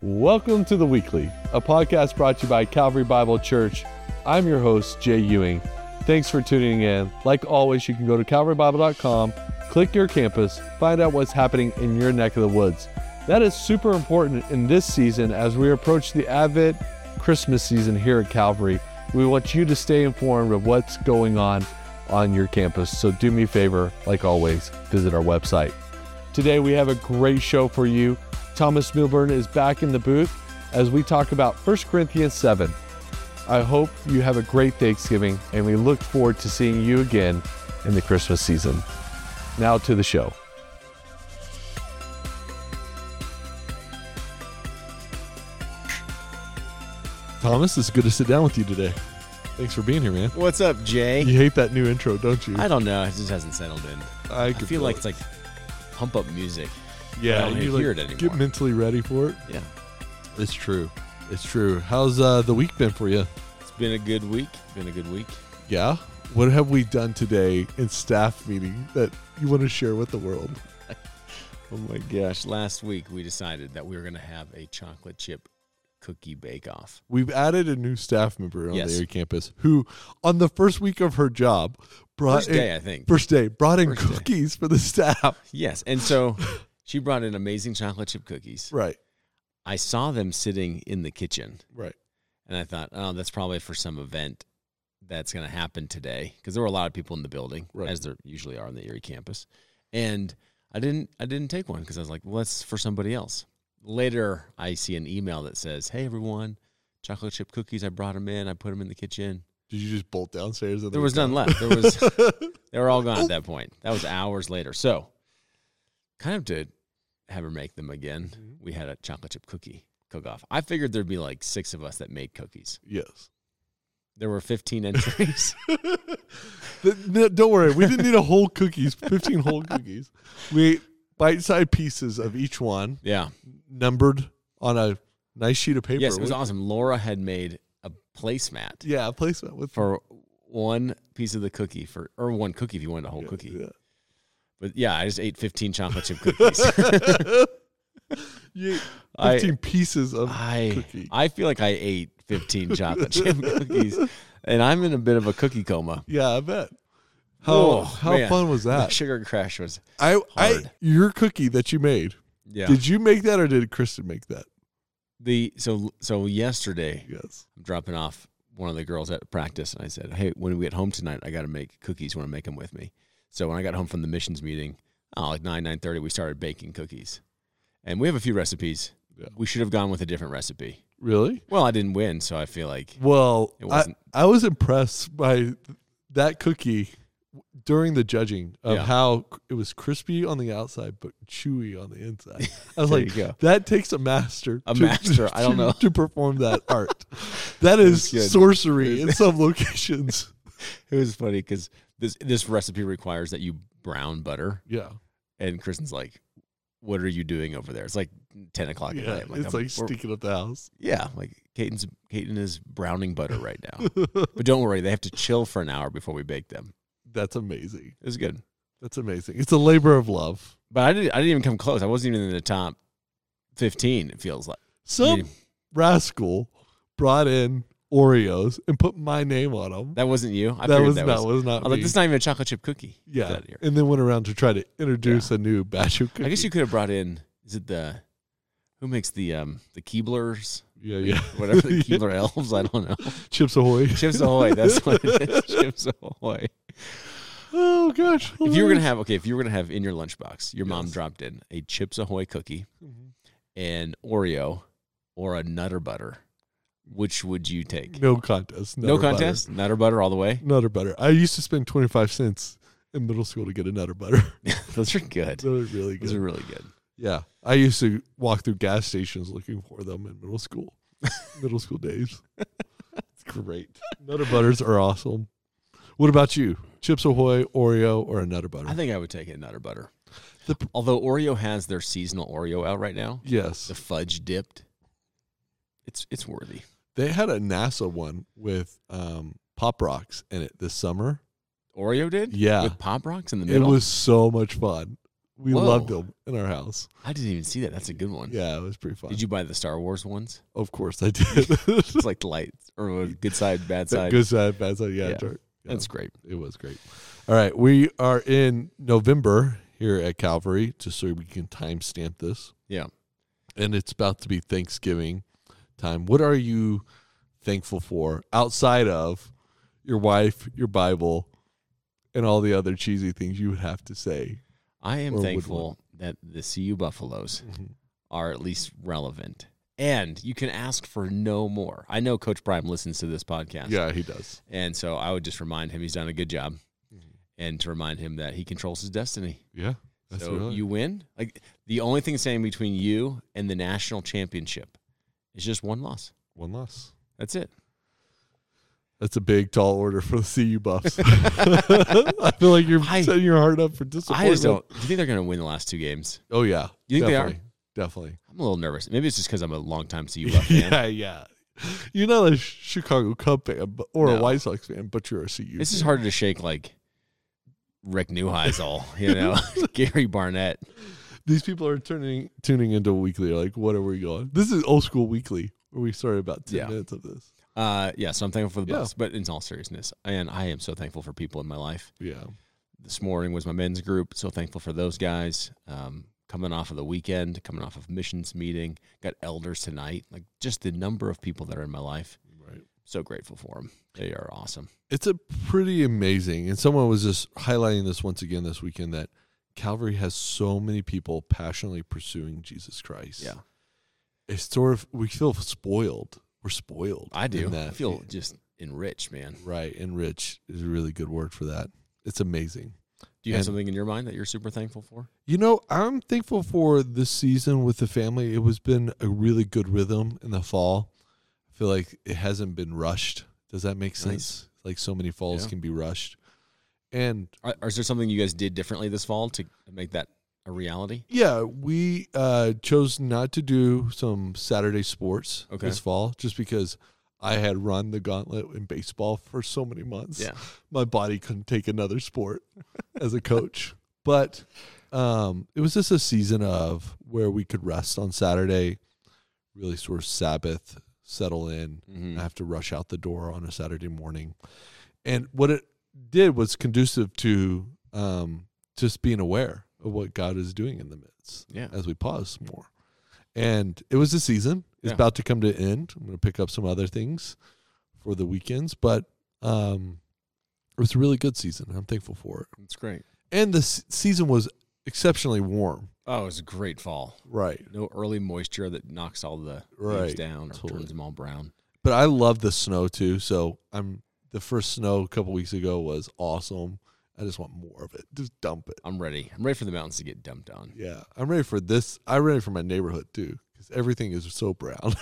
Welcome to The Weekly, a podcast brought to you by Calvary Bible Church. I'm your host, Jay Ewing. Thanks for tuning in. Like always, you can go to calvarybible.com, click your campus, find out what's happening in your neck of the woods. That is super important in this season as we approach the Advent Christmas season here at Calvary. We want you to stay informed of what's going on your campus. So do me a favor, like always, visit our website. Today we have a great show for you. Thomas Milburn is back in the booth as we talk about 1 Corinthians 7. I hope you have a great Thanksgiving, and we look forward to seeing you again in the Christmas season. Now to the show. Thomas, it's good to sit down with you today. Thanks for being here, man. What's up, Jay? You hate that new intro, don't you? I don't know. It just hasn't settled in. I feel like it's like pump up music. Yeah, I don't you hear it anymore. Get mentally ready for it. Yeah. It's true. It's true. How's the week been for you? It's been a good week. Yeah? What have we done today in staff meeting that you want to share with the world? Oh my gosh. Last week we decided that we were going to have a chocolate chip cookie bake-off. We've added a new staff member on Yes. the area campus who, on the first week of her job, brought in cookies for the staff. Yes. And so she brought in amazing chocolate chip cookies. Right. I saw them sitting in the kitchen. Right. And I thought, oh, that's probably for some event that's going to happen today, because there were a lot of people in the building, right, as there usually are on the Erie campus. And I didn't take one because I was like, well, that's for somebody else. Later, I see an email that says, hey, everyone, chocolate chip cookies, I brought them in. I put them in the kitchen. Did you just bolt downstairs? There was none left. They were all gone at that point. That was hours later. So kind of to have her make them again, we had a chocolate chip cookie cook-off. I figured there'd be like 6 of us that made cookies. Yes. There were 15 entries. Don't worry. We didn't need a whole cookies, 15 whole cookies. We ate bite-sized pieces of each one. Yeah. Numbered on a nice sheet of paper. Yes, it was awesome. Laura had made a placemat. Yeah, a placemat for one piece of the cookie, or one cookie if you wanted a whole cookie. Yeah. But yeah, I just ate 15 chocolate chip cookies. You ate 15 pieces of cookie. I feel like I ate 15 chocolate chip cookies, and I'm in a bit of a cookie coma. Yeah, I bet. How fun was that? The sugar crash was hard. Your cookie that you made. Yeah. Did you make that or did Kristen make that? So yesterday, yes, I'm dropping off one of the girls at practice, and I said, hey, when we get home tonight, I got to make cookies. You want to make them with me? So when I got home from the missions meeting, like 9:30, we started baking cookies. And we have a few recipes. Yeah. We should have gone with a different recipe. Really? Well, I didn't win, so I feel like it wasn't. I was impressed by that cookie during the judging of how it was crispy on the outside but chewy on the inside. I was like, that takes a master. I don't know. To perform that art. That is sorcery in some locations. It was funny because this recipe requires that you brown butter. Yeah. And Kristen's like, what are you doing over there? It's like 10 o'clock at night. It's like stinking up the house. Yeah. Like Caton is browning butter right now. But don't worry, they have to chill for an hour before we bake them. That's amazing. It was good. That's amazing. It's a labor of love. But I didn't even come close. I wasn't even in the top 15, it feels like. Some rascal brought in Oreos and put my name on them. That wasn't you? That was not I was me. like, this is not even a chocolate chip cookie. Yeah. And then went around to try to introduce a new batch of cookies. I guess you could have brought in, who makes the Keeblers? Yeah. Whatever the Keebler elves, I don't know. Chips Ahoy. Chips Ahoy, that's what it is. Chips Ahoy. Oh gosh. If you were gonna have in your lunchbox, your mom dropped in a Chips Ahoy cookie, an Oreo, or a Nutter Butter, which would you take? No contest. No contest? Nutter Butter all the way? Nutter Butter. I used to spend 25 cents in middle school to get a Nutter Butter. Those are good. Those are really good. Those are really good. Yeah. I used to walk through gas stations looking for them in middle school. Middle school days. It's great. Nutter Butters are awesome. What about you? Chips Ahoy, Oreo, or a Nutter Butter? I think I would take a Nutter Butter. Although Oreo has their seasonal Oreo out right now. Yes. The fudge dipped. It's worthy. They had a NASA one with Pop Rocks in it this summer. Oreo did? Yeah. With Pop Rocks in the middle? It was so much fun. We Whoa. loved them in our house. I didn't even see that. That's a good one. Yeah, it was pretty fun. Did you buy the Star Wars ones? Of course I did. It's like the light or good side, bad side. Good side, bad side. Yeah, Yeah. sure. Yeah, That's great. it was great. All right, we are in November here at Calvary, just so we can timestamp this. Yeah. And it's about to be Thanksgiving time. What are you thankful for outside of your wife, your Bible, and all the other cheesy things you would have to say? I am Or would thankful that the CU Buffaloes are at least relevant. And you can ask for no more. I know Coach Prime listens to this podcast. Yeah, he does. And so I would just remind him he's done a good job and to remind him that he controls his destiny. Yeah. That's So really. you win. Like the only thing standing between you and the national championship is just one loss. One loss. That's it. That's a big, tall order for the CU Buffs. I feel like you're setting your heart up for disappointment. I just don't. Do you think they're going to win the last two games? Oh, yeah. You think definitely. they are? Definitely. I'm a little nervous. Maybe it's just because I'm a longtime CU Buff fan. Yeah. You're not a Chicago Cub fan or a No. White Sox fan, but you're a CU This fan. is harder to shake like Rick Neuheisel, Gary Barnett. These people are tuning into Weekly. They're like, what are we going? This is old school Weekly, where we started about 10 minutes of this. So I'm thankful for the Buffs, but in all seriousness, and I am so thankful for people in my life. Yeah. This morning was my men's group. So thankful for those guys. Coming off of the weekend, coming off of missions meeting, got elders tonight. Like just the number of people that are in my life. Right. So grateful for them. They are awesome. It's a pretty amazing. And someone was just highlighting this once again this weekend that Calvary has so many people passionately pursuing Jesus Christ. Yeah. It's sort of, we feel spoiled. We're spoiled. I do. in that. I feel just enriched, man. Right. Enrich is a really good word for that. It's amazing. Do you have something in your mind that you're super thankful for? You know, I'm thankful for this season with the family. It has been a really good rhythm in the fall. I feel like it hasn't been rushed. Does that make sense? Like so many falls can be rushed. And is there something you guys did differently this fall to make that a reality? yeah, we chose not to do some Saturday sports this fall just because I had run the gauntlet in baseball for so many months. Yeah. My body couldn't take another sport as a coach. But it was just a season of where we could rest on Saturday, really sort of Sabbath, settle in, not have to rush out the door on a Saturday morning. And what it did was conducive to just being aware of what God is doing in the midst as we pause more. And it was a season. It's about to come to an end. I'm going to pick up some other things for the weekends, but it was a really good season. I'm thankful for it. That's great. And the season was exceptionally warm. Oh, it was a great fall. Right. No early moisture that knocks all the leaves down or turns them all brown. But I love the snow too. So the first snow a couple weeks ago was awesome. I just want more of it. Just dump it. I'm ready. I'm ready for the mountains to get dumped on. Yeah. I'm ready for this. I'm ready for my neighborhood too. Because everything is so brown.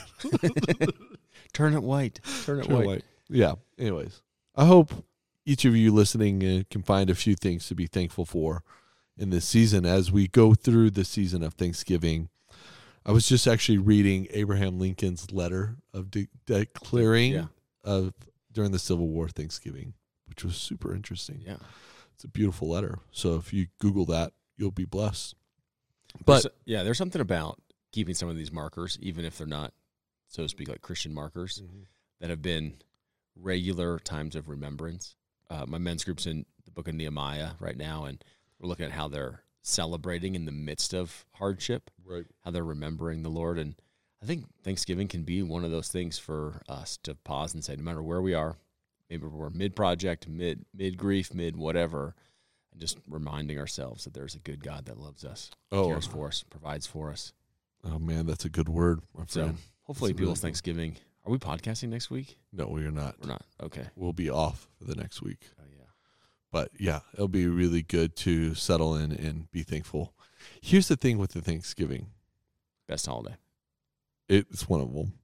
Turn it white. Turn it white. Yeah. Anyways, I hope each of you listening can find a few things to be thankful for in this season as we go through the season of Thanksgiving. I was just actually reading Abraham Lincoln's letter of declaring of during the Civil War Thanksgiving, which was super interesting. Yeah. It's a beautiful letter. So if you Google that, you'll be blessed. But there's something about keeping some of these markers, even if they're not, so to speak, like Christian markers, that have been regular times of remembrance. My men's group's in the book of Nehemiah right now, and we're looking at how they're celebrating in the midst of hardship, right? How they're remembering the Lord. And I think Thanksgiving can be one of those things for us to pause and say, no matter where we are, maybe we're mid-project, mid-grief, mid-whatever, and just reminding ourselves that there's a good God that loves us, cares for us, provides for us. Oh, man, that's a good word, my friend. So hopefully people's Thanksgiving. Are we podcasting next week? No, we are not. We're not. Okay. We'll be off for the next week. Oh, yeah. But, yeah, it'll be really good to settle in and be thankful. Here's the thing with the Thanksgiving. Best holiday. It's one of them.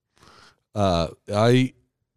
I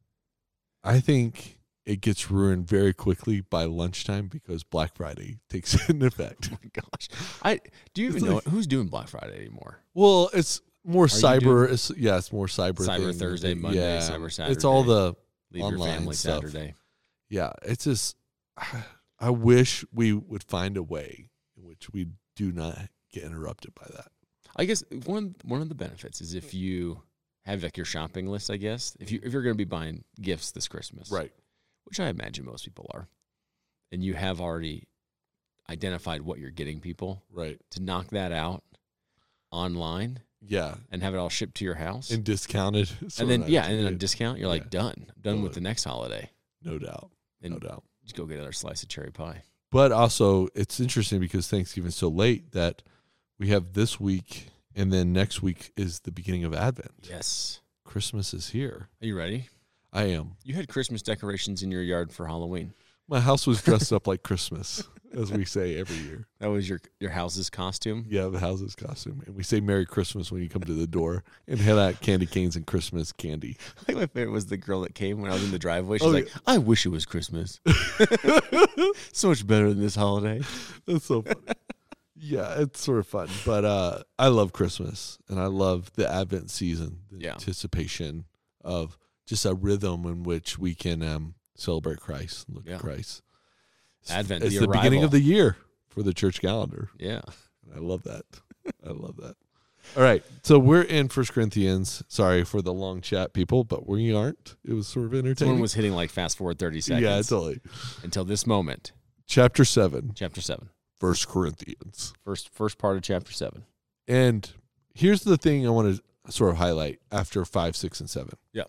think it gets ruined very quickly by lunchtime because Black Friday takes into effect. Oh my gosh! Do you even know who's doing Black Friday anymore? Well, it's more cyber. It's more cyber. Cyber Thursday, Monday, Cyber Saturday. It's all the leave online your family stuff. Saturday. Yeah, it's just. I wish we would find a way in which we do not get interrupted by that. I guess one of the benefits is if you have like your shopping list, I guess, if you're going to be buying gifts this Christmas, Right. which I imagine most people are, and you have already identified what you're getting people, Right. to knock that out online Yeah. and have it all shipped to your house, And discounted. and then a discount, you're like done Totally. with the next holiday, No doubt. and No doubt. just go get another slice of cherry pie. But also, it's interesting because Thanksgiving's so late that we have this week, and then next week is the beginning of Advent. Yes, Christmas is here. are you ready? I am. You had Christmas decorations in your yard for Halloween. My house was dressed up like Christmas, as we say every year. That was your house's costume. Yeah, the house's costume. And we say Merry Christmas when you come to the door and hand out candy canes and Christmas candy. I think my favorite was the girl that came when I was in the driveway. She's Oh, like, I wish it was Christmas. So much better than this holiday. That's so funny. Yeah, it's sort of fun. But I love Christmas, and I love the Advent season, the anticipation of just a rhythm in which we can celebrate Christ, look at Christ. Advent, it's the the arrival. beginning of the year for the church calendar. Yeah. I love that. I love that. All right, so we're in 1 Corinthians. Sorry for the long chat, people, but we aren't. It was sort of entertaining. Someone was hitting like fast forward 30 seconds. Yeah, totally. Until this moment. Chapter 7. Chapter 7. 1 Corinthians. First part of chapter 7. And here's the thing I want to sort of highlight after 5, 6, and 7. Yeah.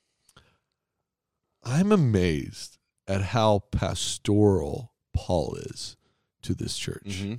I'm amazed at how pastoral Paul is to this church. Mm-hmm.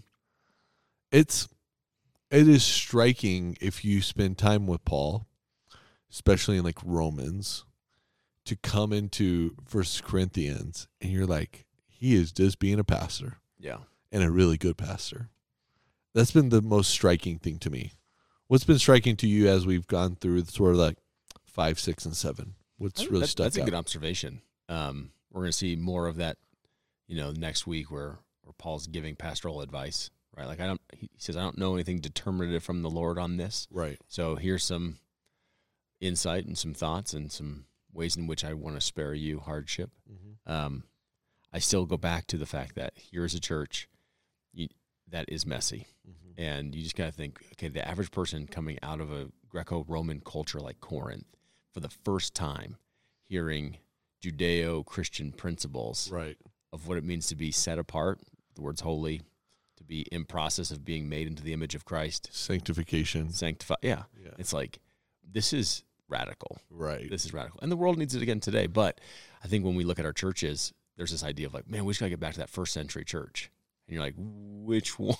It is striking if you spend time with Paul, especially in like Romans, to come into 1 Corinthians and you're like, he is just being a pastor. Yeah. And a really good pastor. That's been the most striking thing to me. What's been striking to you as we've gone through sort of like 5, 6, and 7? What's really stuck out? That's a good observation. We're going to see more of that, next week where Paul's giving pastoral advice, right? Like he says, I don't know anything determinative from the Lord on this. Right. So here's some insight and some thoughts and some ways in which I want to spare you hardship. Mm-hmm. I still go back to the fact that here's a church that is messy. Mm-hmm. And you just got to think, okay, the average person coming out of a Greco-Roman culture like Corinth for the first time hearing Judeo-Christian principles of what it means to be set apart, the word's holy, to be in process of being made into the image of Christ. Sanctification. Yeah. It's like, this is radical. Right. This is radical. And the world needs it again today. But I think when we look at our churches, there's this idea of like, man, we just got to get back to that first century church. And you're like, which one?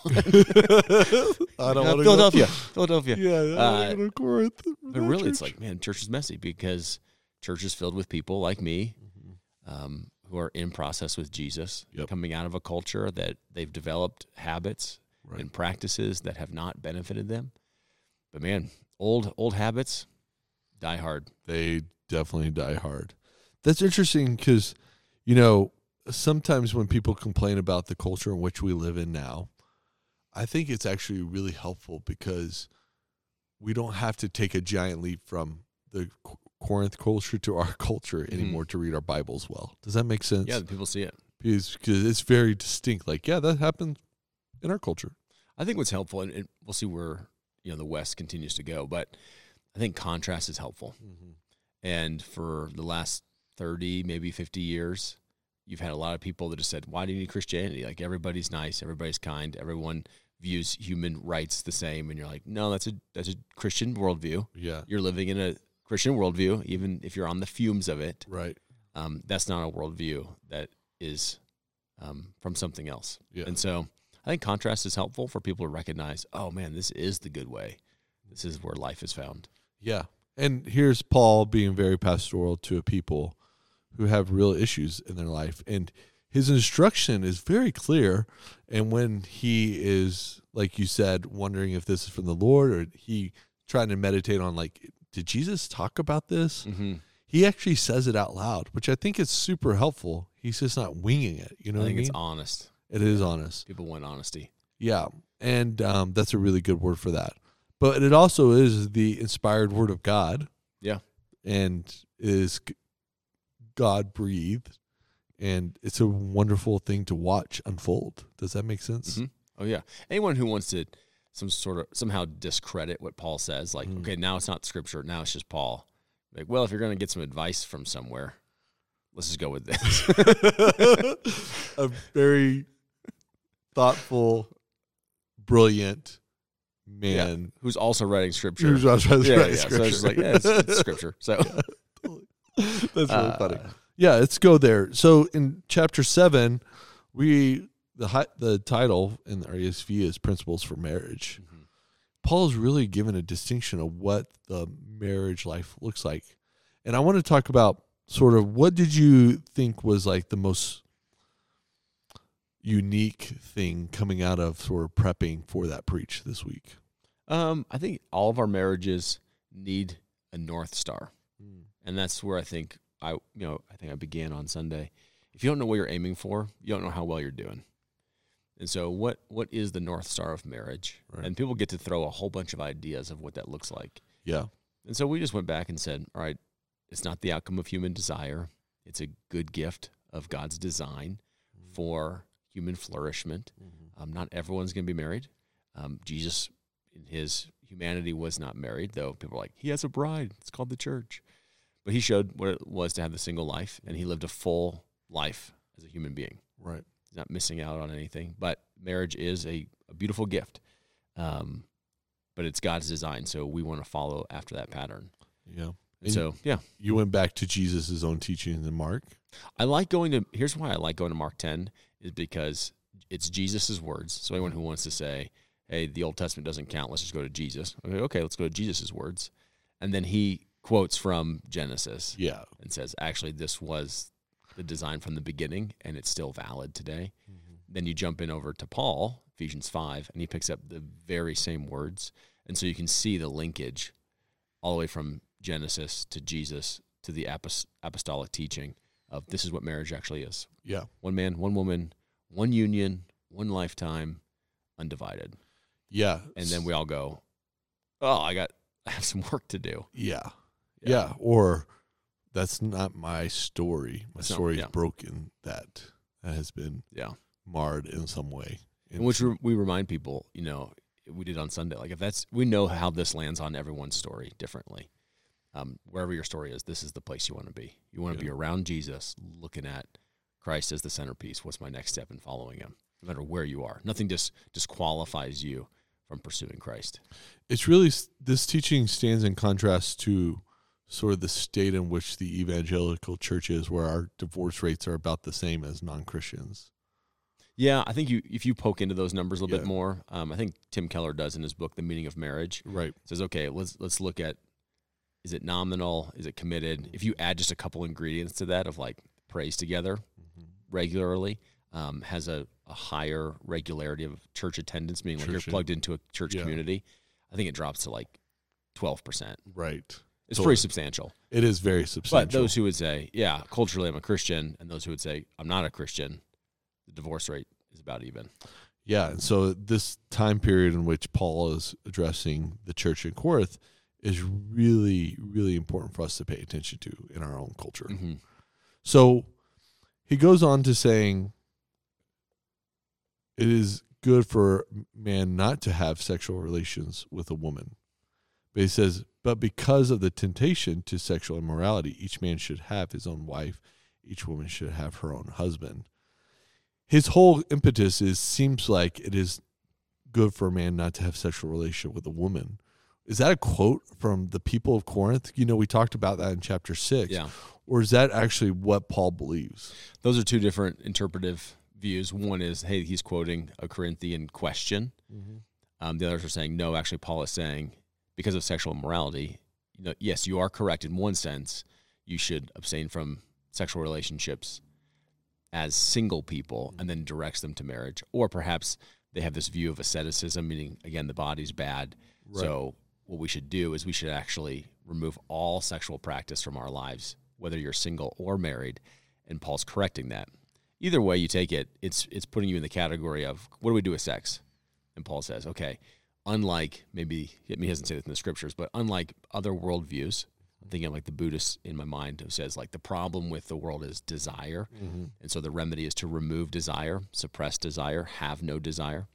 I don't want to Philadelphia. Yeah, I don't go to Corinth. But really, it's like, man, church is messy because church is filled with people like me who are in process with Jesus, coming out of a culture that they've developed habits and practices that have not benefited them. But man, old habits die hard. They definitely die hard. That's interesting because, sometimes when people complain about the culture in which we live in now, I think it's actually really helpful because we don't have to take a giant leap from the Corinth culture to our culture anymore to read our Bibles well. Does that make sense? Yeah, people see it. Because it's very distinct. Like, yeah, that happened in our culture. I think what's helpful, and we'll see where the West continues to go, but I think contrast is helpful. Mm-hmm. And for the last 30, maybe 50 years, you've had a lot of people that have said, why do you need Christianity? Like, everybody's nice, everybody's kind, everyone views human rights the same. And you're like, no, that's a Christian worldview. Yeah. You're living in a Christian worldview, even if you're on the fumes of it. Right. That's not a worldview that is from something else. Yeah. And so I think contrast is helpful for people to recognize, oh, man, this is the good way. This is where life is found. Yeah. And here's Paul being very pastoral to a people who have real issues in their life. And his instruction is very clear. And when he is, like you said, wondering if this is from the Lord, or he trying to meditate on, like, did Jesus talk about this? Mm-hmm. He actually says it out loud, which I think is super helpful. He's just not winging it. You know what I mean? I think it's honest. It is honest. People want honesty. Yeah. And that's a really good word for that. But it also is the inspired word of God. Yeah. And is God breathed. And it's a wonderful thing to watch unfold. Does that make sense? Mm-hmm. Oh yeah. Anyone who wants to somehow discredit what Paul says, like, okay, now it's not Scripture, now it's just Paul. Like, well, if you're going to get some advice from somewhere, let's just go with this. A very thoughtful, brilliant man who's also writing Scripture. Who's also writing Scripture. Scripture. So it's just like, it's Scripture. So that's really funny. Yeah, let's go there. So in chapter 7, the title in the RESV is Principles for Marriage. Mm-hmm. Paul is really given a distinction of what the marriage life looks like. And I want to talk about sort of what did you think was like the most unique thing coming out of sort of prepping for that preach this week? I think all of our marriages need a North Star. And that's where I think I began on Sunday. If you don't know what you're aiming for, you don't know how well you're doing. And so what is the North Star of marriage? Right. And people get to throw a whole bunch of ideas of what that looks like. Yeah. And so we just went back and said, all right, it's not the outcome of human desire. It's a good gift of God's design for human flourishment. Not everyone's going to be married. Jesus, in his humanity, was not married, though people are like, he has a bride. It's called the church. But he showed what it was to have the single life, and he lived a full life as a human being. Right. He's not missing out on anything. But marriage is a beautiful gift. But it's God's design, so we want to follow after that pattern. Yeah. And so, yeah. You went back to Jesus' own teachings in Mark? Here's why I like going to Mark 10, is because it's Jesus' words. So anyone who wants to say, hey, the Old Testament doesn't count, let's just go to Jesus. Okay, let's go to Jesus' words. And then he quotes from Genesis. Yeah. And says, actually, this was the design from the beginning, and it's still valid today. Mm-hmm. Then you jump in over to Paul, Ephesians 5, and he picks up the very same words. And so you can see the linkage all the way from Genesis to Jesus to the apostolic teaching of this is what marriage actually is. Yeah. One man, one woman, one union, one lifetime, undivided. Yeah. And then we all go, oh, I have some work to do. Yeah. Yeah. Or that's not my story. My story is broken. That has been marred in some way. In which we remind people, we did on Sunday, like we know how this lands on everyone's story differently. Wherever your story is, this is the place you want to be. You want to be around Jesus, looking at Christ as the centerpiece. What's my next step in following him? No matter where you are. Nothing disqualifies you from pursuing Christ. It's really, this teaching stands in contrast to sort of the state in which the evangelical church is, where our divorce rates are about the same as non-Christians. Yeah, I think if you poke into those numbers a little bit more, I think Tim Keller does in his book, The Meaning of Marriage. Right. Says, okay, let's look at, is it nominal? Is it committed? If you add just a couple ingredients to that of like prays together regularly, has a higher regularity of church attendance, meaning like you're plugged into a church community, I think it drops to like 12%. Right. It's pretty substantial. It is very substantial. But those who would say, yeah, culturally I'm a Christian, and those who would say I'm not a Christian, the divorce rate is about even. Yeah, and so this time period in which Paul is addressing the church in Corinth is really, really important for us to pay attention to in our own culture. Mm-hmm. So he goes on to saying it is good for man not to have sexual relations with a woman. But he says, but because of the temptation to sexual immorality, each man should have his own wife, each woman should have her own husband. His whole impetus seems like it is good for a man not to have sexual relation with a woman. Is that a quote from the people of Corinth? We talked about that in chapter 6. Yeah. Or is that actually what Paul believes? Those are two different interpretive views. One is, hey, he's quoting a Corinthian question. Mm-hmm. The others are saying, no, actually Paul is saying, because of sexual immorality, yes, you are correct in one sense. You should abstain from sexual relationships as single people and then directs them to marriage. Or perhaps they have this view of asceticism, meaning, again, the body's bad. Right. So what we should do is we should actually remove all sexual practice from our lives, whether you're single or married, and Paul's correcting that. Either way you take it, it's putting you in the category of, what do we do with sex? And Paul says, okay, unlike, maybe, he doesn't say this in the scriptures, but unlike other worldviews, I'm thinking of like the Buddhist in my mind who says like the problem with the world is desire. Mm-hmm. And so the remedy is to remove desire, suppress desire, have no desire.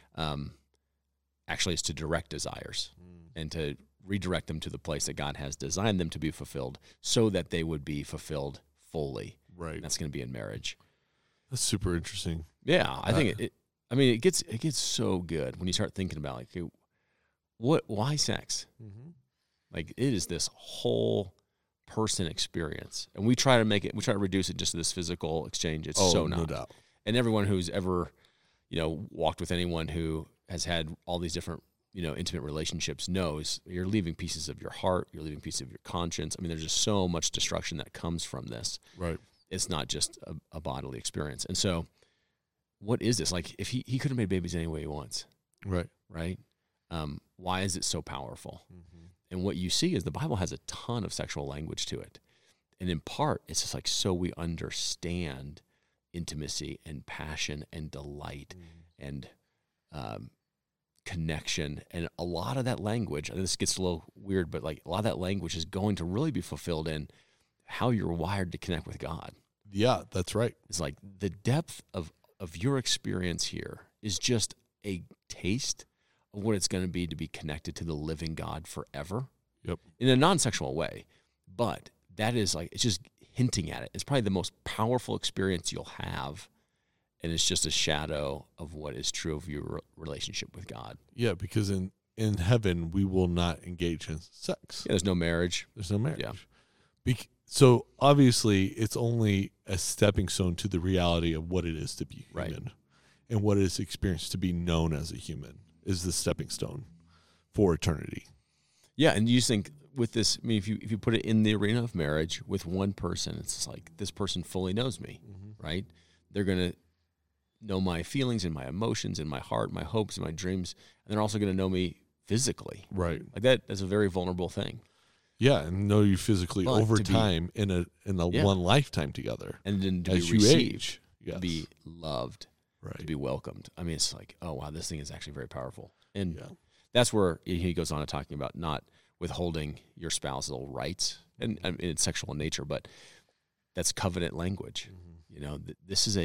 actually is to direct desires and to redirect them to the place that God has designed them to be fulfilled so that they would be fulfilled fully. Right. And that's going to be in marriage. That's super interesting. Yeah, I think it gets so good when you start thinking about like, okay, why sex? Mm-hmm. Like it is this whole person experience, and we try to reduce it just to this physical exchange. It's so not. No doubt. And everyone who's ever, walked with anyone who has had all these different, intimate relationships knows you're leaving pieces of your heart, you're leaving pieces of your conscience. I mean, there's just so much destruction that comes from this. Right. It's not just a bodily experience. And so what is this? Like if he could have made babies any way he wants. Right. Right. Why is it so powerful? Mm-hmm. And what you see is the Bible has a ton of sexual language to it. And in part, it's just like so we understand intimacy and passion and delight and connection. And a lot of that language, and this gets a little weird, but like a lot of that language is going to really be fulfilled in how you're wired to connect with God. Yeah, that's right. It's like the depth of your experience here is just a taste of what it's going to be connected to the living God forever. Yep. In a non-sexual way. But that is like, it's just hinting at it. It's probably the most powerful experience you'll have. And it's just a shadow of what is true of your relationship with God. Yeah, because in heaven, we will not engage in sex. Yeah, there's no marriage. There's no marriage. Yeah. So obviously, it's only a stepping stone to the reality of what it is to be human. Right. And what it is experienced to be known as a human is the stepping stone for eternity. Yeah, and you just think with this, I mean, if you put it in the arena of marriage with one person, it's just like this person fully knows me, right? They're going to know my feelings and my emotions and my heart, my hopes and my dreams, and they're also going to know me physically. Right. Like that's a very vulnerable thing. Yeah, and know you physically But over to be- time in a one lifetime together. And then to As be you received, age. to Yes. be loved, to Right. be welcomed. I mean, it's like, oh, wow, this thing is actually very powerful. And Yeah. that's where he goes on to talking about not withholding your spousal rights, and I mean, it's sexual in nature, but that's covenant language. This is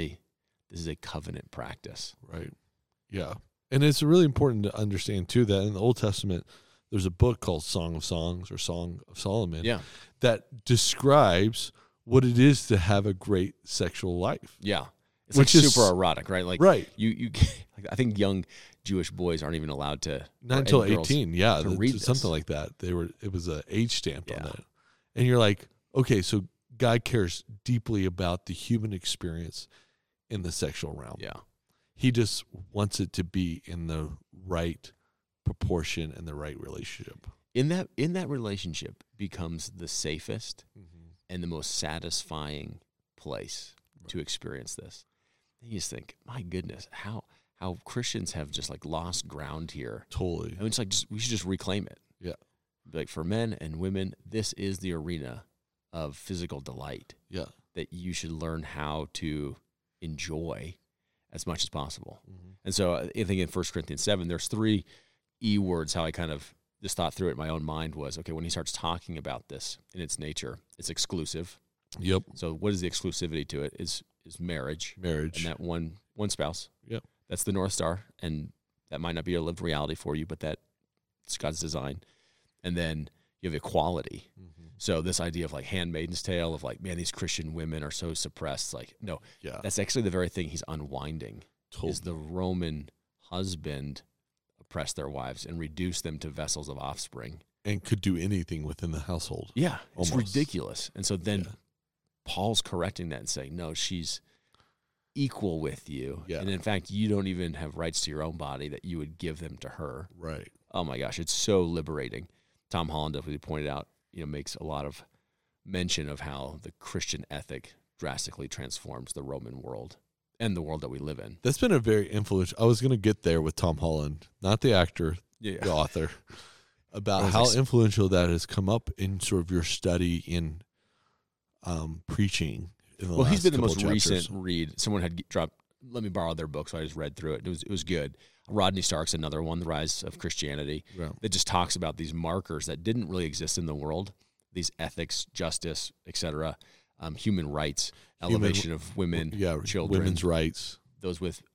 a covenant practice. Right. Yeah. And it's really important to understand, too, that in the Old Testament, there's a book called Song of Songs or Song of Solomon that describes what it is to have a great sexual life. Yeah. It's Which like is- super erotic, right? Like Right. you like, I think young Jewish boys aren't even allowed to, Not or until and girls 18. Yeah. to read Something this. like that. It was an age stamp on Yeah. that. And you're like, okay, so God cares deeply about the human experience in the sexual realm. Yeah. He just wants it to be in the right proportion and the right relationship. In that relationship becomes the safest and the most satisfying place to experience this. And you just think, my goodness, how Christians have just like lost ground here. Totally. I mean, it's like we should just reclaim it. Yeah. Like for men and women, this is the arena of physical delight Yeah. that you should learn how to enjoy as much as possible. And so I think in 1 Corinthians 7, there's 3 E words. How I kind of just thought through it in my own mind was, okay, when he starts talking about this in its nature, it's exclusive. Yep. So what is the exclusivity to it? Is marriage. Marriage. And that one spouse. Yep. That's the North Star. And that might not be a lived reality for you, but that's God's design. And then you have equality. So this idea of like Handmaid's Tale of like, man, these Christian women are so suppressed. Like, no, Yeah. that's actually the very thing he's unwinding. Totally. Is the Roman husband oppress their wives and reduce them to vessels of offspring. And could do anything within the household. Yeah, it's Almost. ridiculous. And so then Yeah. Paul's correcting that and saying, no, she's equal with you. Yeah. And in fact, you don't even have rights to your own body that you would give them to her. Right. Oh my gosh, it's so liberating. Tom Holland, as we pointed out, makes a lot of mention of how the Christian ethic drastically transforms the Roman world and the world that we live in. That's been a very influential. I was going to get there with Tom Holland, not the actor, Yeah. the author, about I was how like- influential that has come up in sort of your study in preaching. In the Well, he's last been the couple most chapters. recent read. Someone had dropped, let me borrow their book, so I just read through it. It was good. Rodney Stark's another one, The Rise of Christianity, Yeah. that just talks about these markers that didn't really exist in the world, these ethics, justice, etc., human rights, elevation of women, Yeah, children, women's rights. those with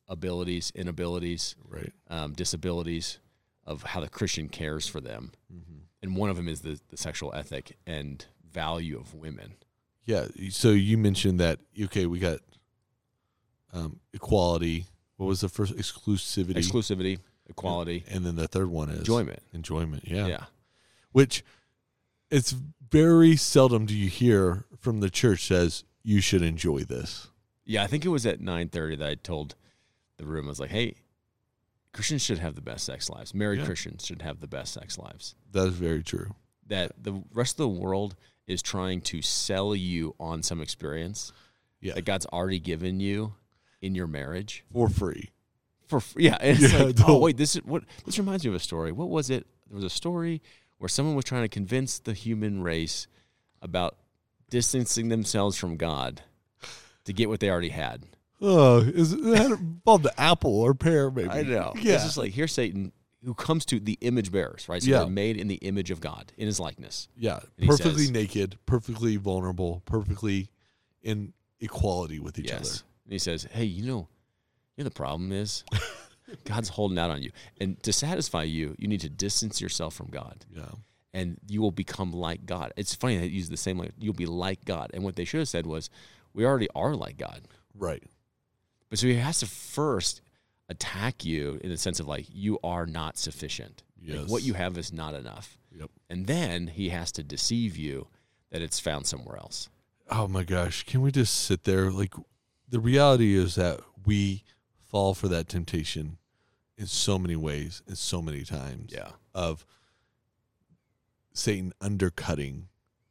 abilities, inabilities, Right. Disabilities, of how the Christian cares for them. And one of them is the sexual ethic and value of women. Yeah. So you mentioned that, okay, we got equality. What was the first? Exclusivity, equality. And then the third one is Enjoyment, yeah. Yeah. Which it's very seldom do you hear from the church says you should enjoy this. Yeah, I think it was at 9:30 that I told the room, I was like, hey, Christians should have the best sex lives. Married Christians should have the best sex lives. That is very true. That the rest of the world is trying to sell you on some experience that God's already given you in your marriage. For free. And it's like, oh, wait, this reminds me of a story. What was it? There was a story where someone was trying to convince the human race about distancing themselves from God to get what they already had. Oh, it had involved the apple or pear, maybe. I know. Yeah. It's just like, here's Satan, who comes to the image bearers, right? So they're made in the image of God, in his likeness. Yeah, and perfectly naked, perfectly vulnerable, perfectly in equality with each other. And he says, hey, you know the problem is God's holding out on you. And to satisfy you, you need to distance yourself from God. Yeah. And you will become like God. It's funny that they use the same language. You'll be like God. And what they should have said was, we already are like God. Right. But so he has to first attack you in the sense of like, you are not sufficient. Yes. Like, what you have is not enough. Yep. And then he has to deceive you that it's found somewhere else. Oh my gosh. Can we just sit there? Like, the reality is that we fall for that temptation in so many ways and so many times. Yeah. Of Satan undercutting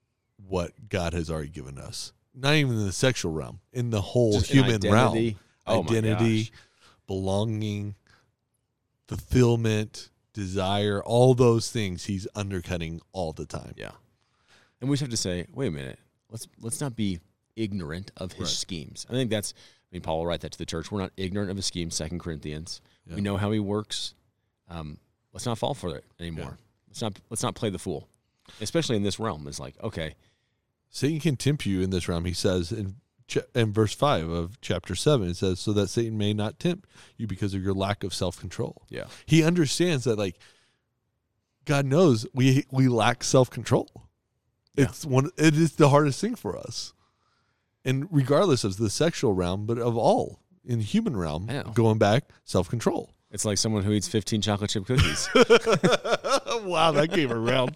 what God has already given us. Not even in the sexual realm, in the whole just human realm. Oh identity, belonging, fulfillment, desire, all those things he's undercutting all the time. Yeah. And we just have to say, wait a minute, let's not be ignorant of his schemes. I think Paul will write that to the church. We're not ignorant of his schemes, 2 Corinthians. Yeah. We know how he works. Let's not fall for it anymore. Yeah. Let's not play the fool. Especially in this realm. It's like, okay. Satan can tempt you in this realm. He says in verse 5 of chapter 7, it says, so that Satan may not tempt you because of your lack of self-control. Yeah. He understands that, like, God knows we lack self-control. Yeah. It is the hardest thing for us. And regardless of the sexual realm, but of all in human realm, going back, self-control. It's like someone who eats 15 chocolate chip cookies. Wow, that came around.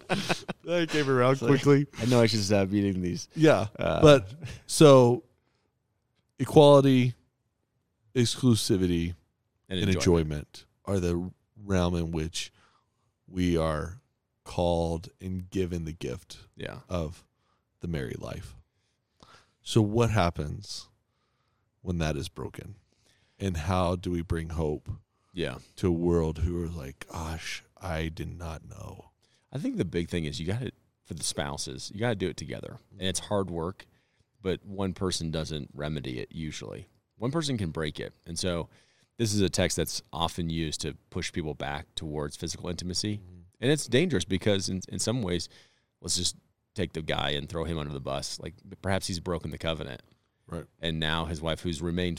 Quickly. I know I should stop eating these. Yeah. But so equality, exclusivity, and enjoyment are the realm in which we are called and given the gift of the married life. So what happens when that is broken? And how do we bring hope to a world who are like, gosh, I did not know? I think the big thing is for the spouses, you got to do it together. And it's hard work, but one person doesn't remedy it usually. One person can break it. And so this is a text that's often used to push people back towards physical intimacy. Mm-hmm. And it's dangerous because in some ways, let's just take the guy and throw him under the bus. Like, perhaps he's broken the covenant. Right. And now his wife, who's remained,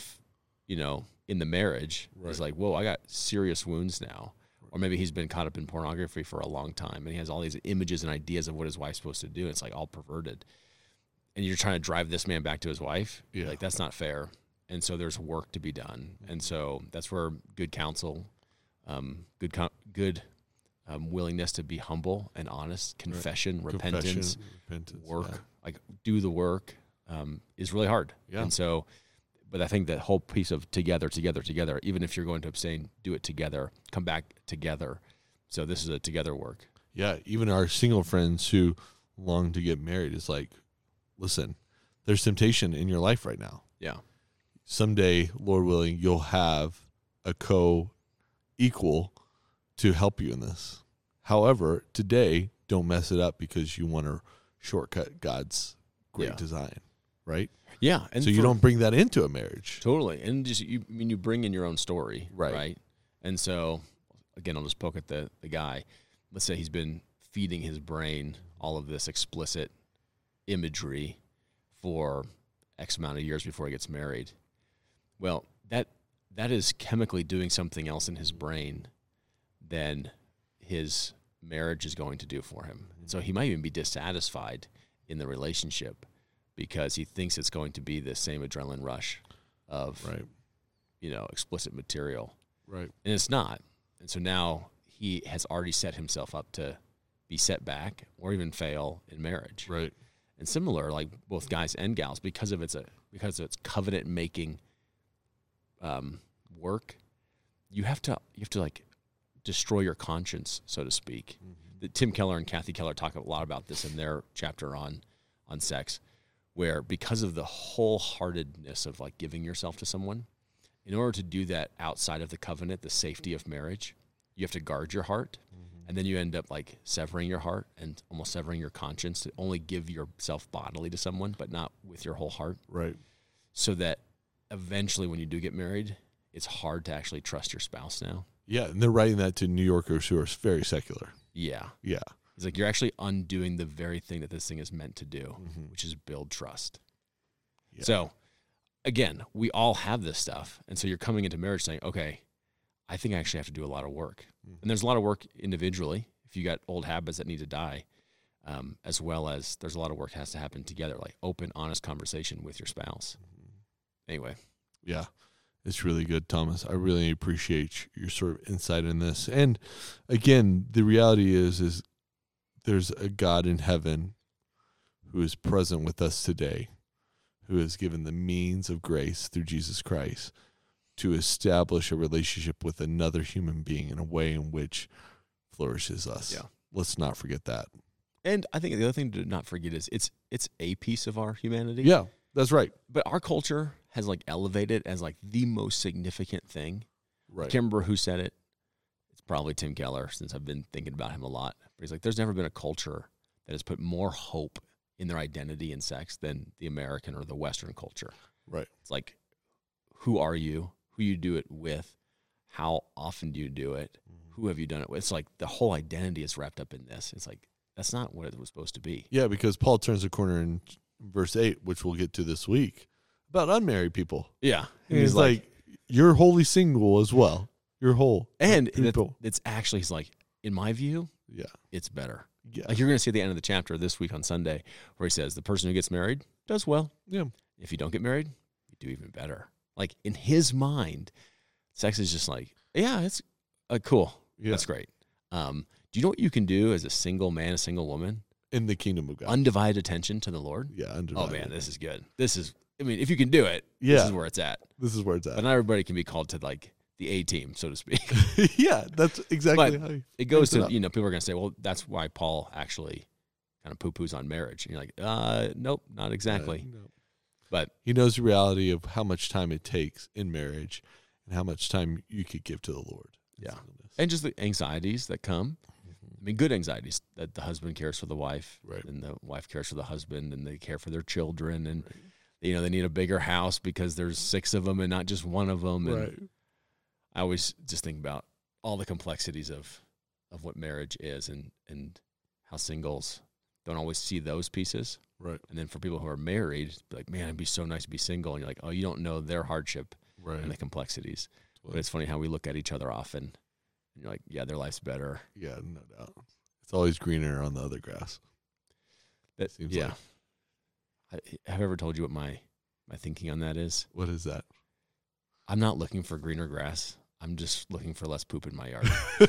in the marriage, is like, whoa, I got serious wounds now. Or maybe he's been caught up in pornography for a long time, and he has all these images and ideas of what his wife's supposed to do. And it's like all perverted. And you're trying to drive this man back to his wife. Yeah. Like, that's not fair. And so there's work to be done. And so that's where good counsel, good willingness to be humble and honest, confession, repentance, work, like do the work is really hard. Yeah. And so, but I think that whole piece of together, even if you're going to abstain, do it together, come back together. So this is a together work. Yeah. Even our single friends who long to get married is like, listen, there's temptation in your life right now. Yeah. Someday, Lord willing, you'll have a co-equal to help you in this. However, today, don't mess it up because you want to shortcut God's great design, right? Yeah. And so you don't bring that into a marriage. Totally. And just you bring in your own story, right? And so, again, I'll just poke at the guy. Let's say he's been feeding his brain all of this explicit imagery for X amount of years before he gets married. Well, that is chemically doing something else in his brain than his marriage is going to do for him. And so he might even be dissatisfied in the relationship because he thinks it's going to be the same adrenaline rush of, explicit material. Right. And it's not. And so now he has already set himself up to be set back or even fail in marriage. Right. And similar, like both guys and gals, because of its covenant making work, you have to like destroy your conscience, so to speak. Mm-hmm. Tim Keller and Kathy Keller talk a lot about this in their chapter on sex, where because of the wholeheartedness of like giving yourself to someone, in order to do that outside of the covenant, the safety of marriage, you have to guard your heart. Mm-hmm. And then you end up like severing your heart and almost severing your conscience to only give yourself bodily to someone, but not with your whole heart. Right. So that eventually when you do get married, it's hard to actually trust your spouse now. Yeah, and they're writing that to New Yorkers who are very secular. Yeah. Yeah. It's like you're actually undoing the very thing that this thing is meant to do, which is build trust. Yeah. So, again, we all have this stuff. And so you're coming into marriage saying, okay, I think I actually have to do a lot of work. Mm-hmm. And there's a lot of work individually if you got old habits that need to die, as well as there's a lot of work that has to happen together, like open, honest conversation with your spouse. Mm-hmm. Anyway. Yeah. It's really good, Thomas. I really appreciate your sort of insight in this. And again, the reality is there's a God in heaven who is present with us today, who has given the means of grace through Jesus Christ to establish a relationship with another human being in a way in which flourishes us. Yeah. Let's not forget that. And I think the other thing to not forget is it's a piece of our humanity. Yeah, that's right. But our culture has like elevated as like the most significant thing. Right. I can't remember who said it. It's probably Tim Keller, since I've been thinking about him a lot. But he's like, there's never been a culture that has put more hope in their identity in sex than the American or the Western culture. Right. It's like, who are you? Who you do it with? How often do you do it? Mm-hmm. Who have you done it with? It's like the whole identity is wrapped up in this. It's like, that's not what it was supposed to be. Yeah, because Paul turns the corner in verse 8, which we'll get to this week, about unmarried people. Yeah. And he's like, you're wholly single as well. You're whole. And it's actually, he's like, in my view, yeah, it's better. Yeah. Like you're going to see at the end of the chapter this week on Sunday where he says the person who gets married does well. Yeah. If you don't get married, you do even better. Like in his mind, sex is just like, yeah, it's cool. Yeah. That's great. Do you know what you can do as a single man, a single woman? In the kingdom of God. Undivided attention to the Lord? Yeah, undivided. Oh, man, this is good. If you can do it, this is where it's at. This is where it's at. But not everybody can be called to, like, the A team, so to speak. Yeah, that's exactly how it goes to, people are going to say, well, that's why Paul actually kind of poo-poos on marriage. And you're like, nope, not exactly. No. But he knows the reality of how much time it takes in marriage and how much time you could give to the Lord. Yeah. And just the anxieties that come. I mean, good anxieties that the husband cares for the wife, right, and the wife cares for the husband, and they care for their children, and they need a bigger house because there's 6 of them and not just one of them. And right. I always just think about all the complexities of what marriage is, and how singles don't always see those pieces. Right. And then for people who are married, be like, man, it'd be so nice to be single, and you're like, oh, you don't know their hardship, right, and the complexities. But it's funny how we look at each other often. And you're like, yeah, their life's better. Yeah, no doubt. It's always greener on the other grass. That seems like. Have I ever told you what my thinking on that is? What is that? I'm not looking for greener grass. I'm just looking for less poop in my yard.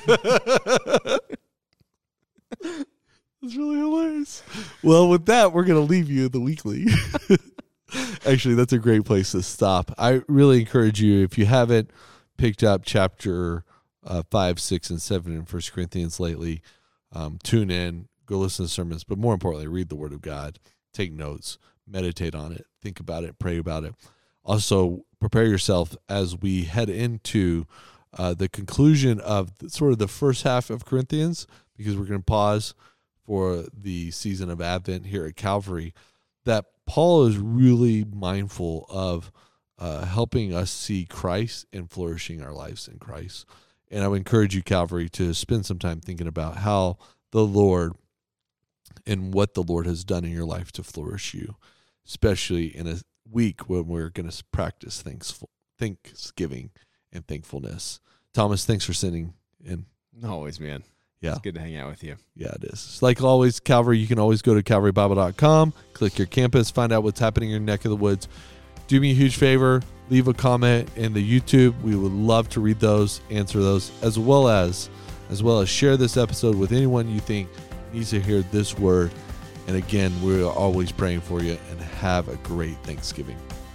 That's really hilarious. Well, with that, we're going to leave you the weekly. Actually, that's a great place to stop. I really encourage you, if you haven't picked up chapter 5, 6, and 7 in 1 Corinthians lately, tune in, go listen to sermons, but more importantly, read the Word of God, take notes, meditate on it, think about it, pray about it. Also, prepare yourself as we head into the conclusion of sort of the first half of Corinthians, because we're going to pause for the season of Advent here at Calvary, that Paul is really mindful of helping us see Christ and flourishing our lives in Christ. And I would encourage you, Calvary, to spend some time thinking about how the Lord and what the Lord has done in your life to flourish you, especially in a week when we're going to practice Thanksgiving and thankfulness. Thomas, thanks for sending in. Always, man. Yeah. It's good to hang out with you. Yeah, it is. Like always, Calvary, you can always go to calvarybible.com, click your campus, find out what's happening in your neck of the woods. Do me a huge favor, leave a comment in the YouTube. We would love to read those, answer those, as well as share this episode with anyone you think needs to hear this word. And again, we're always praying for you, and have a great Thanksgiving.